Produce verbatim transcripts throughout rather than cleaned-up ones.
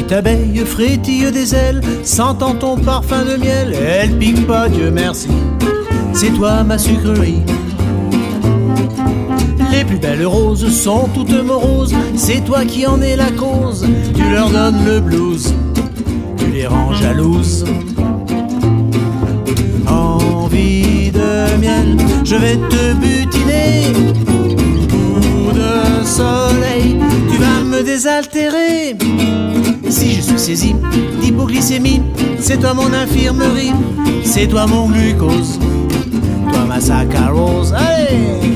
petite abeille frétille des ailes, sentant ton parfum de miel. Elle pique pas, Dieu merci, c'est toi ma sucrerie. Les plus belles roses sont toutes moroses, c'est toi qui en es la cause. Tu leur donnes le blues, tu les rends jalouses. Envie de miel, je vais te butiner. Coup de soleil, tu vas me désaltérer. Si je suis saisi d'hypoglycémie, c'est toi mon infirmerie, c'est toi mon glucose, toi ma saccharose. Allez!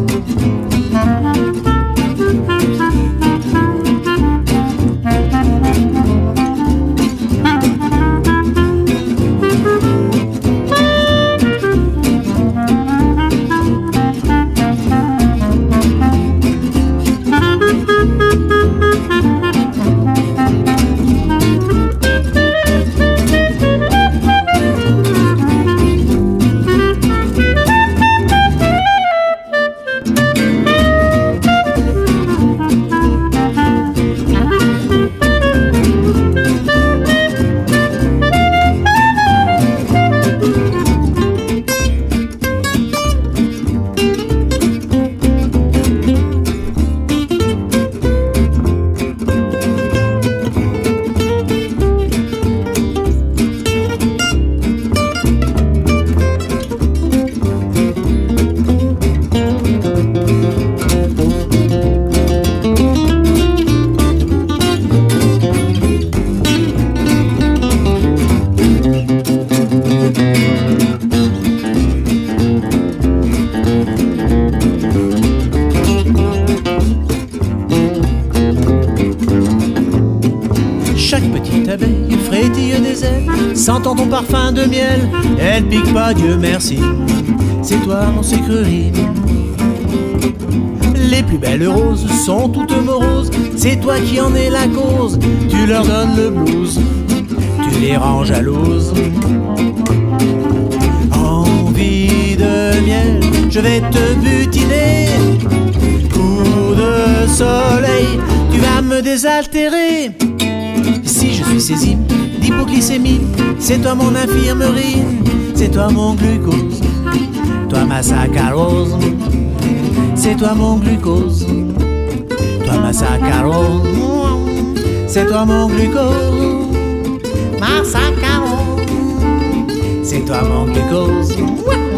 Chaque petite abeille frétille des ailes, sentant ton parfum de miel. Elle pique pas, Dieu merci, c'est toi mon sucrerie. Les plus belles roses sont toutes moroses, c'est toi qui en es la cause. Tu leur donnes le blues, tu les rends jalouses. Envie de miel, je vais te butiner. Coup de soleil, tu vas me désaltérer. Si je suis saisi d'hypoglycémie, c'est toi mon infirmerie, c'est toi mon glucose, toi ma saccharose, c'est toi mon glucose, toi ma saccharose, c'est toi mon glucose, ma saccharose, c'est toi mon glucose.